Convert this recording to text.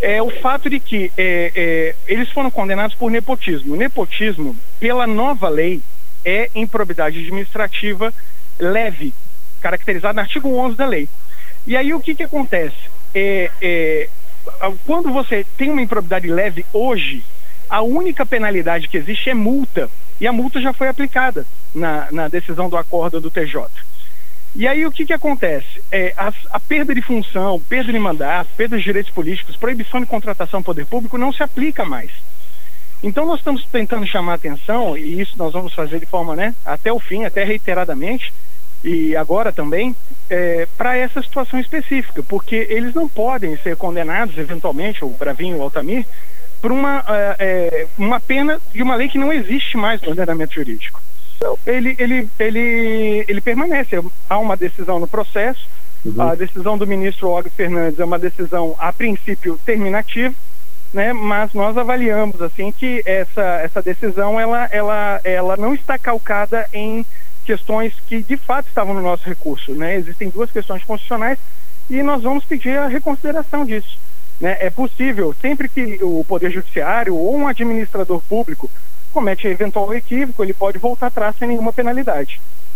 é o fato de que eles foram condenados por nepotismo. O nepotismo, pela nova lei, é improbidade administrativa leve, caracterizado no artigo 11 da lei. E aí o que acontece? Quando você tem uma improbidade leve hoje, a única penalidade que existe é multa, e a multa já foi aplicada na decisão do acordo do TJ. E aí o que acontece? A perda de função, perda de mandato, perda de direitos políticos, proibição de contratação do poder público não se aplica mais. Então nós estamos tentando chamar a atenção, e isso nós vamos fazer de forma, até o fim, até reiteradamente, e agora também, para essa situação específica, porque eles não podem ser condenados, eventualmente, o Bravinho e o Altamir, por uma pena de uma lei que não existe mais no ordenamento jurídico. Ele permanece. Há uma decisão no processo. A decisão do ministro Og Fernandes é uma decisão, a princípio, terminativa, mas nós avaliamos assim que essa decisão ela não está calcada em questões que de fato estavam no nosso recurso. Existem duas questões constitucionais e nós vamos pedir a reconsideração disso. É possível, sempre que o Poder Judiciário ou um administrador público comete eventual equívoco, ele pode voltar atrás sem nenhuma penalidade.